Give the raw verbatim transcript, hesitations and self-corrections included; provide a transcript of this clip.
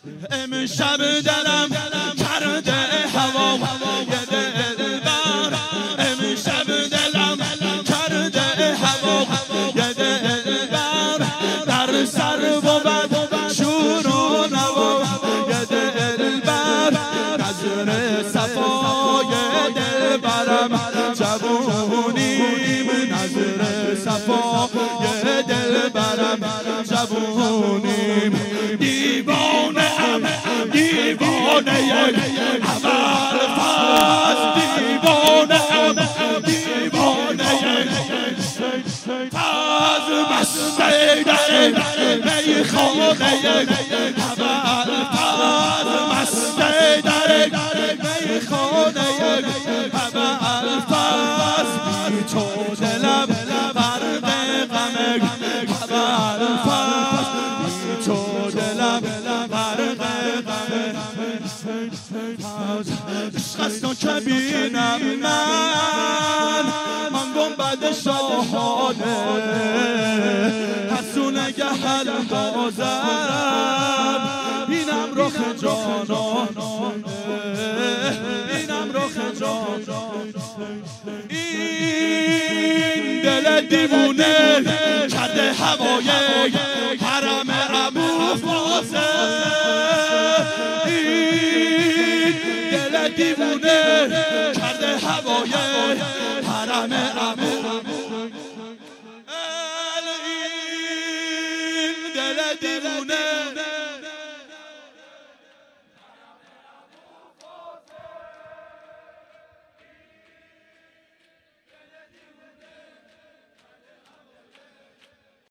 امشب دلم کرده هوا یه دلبر، امشب دلم کرده هوا یه دلبر، در سر بود شور و نوا یه دلبر، نظر صفای دلبرم جوونیم، نظر صفای دلبرم جوونیم. دیوانه ام دیوانه عمر فاز، دیوانه ام دیوانه فاز، مسته در میخانه عمر فاز، مسته در میخانه عمر فاز، بی تو دلم غرق غمه عمر فاز، بی تو دلم غرق غمه عشق از تو که بینم من من گنبد شاهانه، هرسو نگه اندازم بینم رخ جانانه، بینم رخ جانانه. این دل دیوونه کرده هوای حرم ابوالفضل، این دل دیوونه کرده هوای حرم ابوالفضل، این دل دیوونه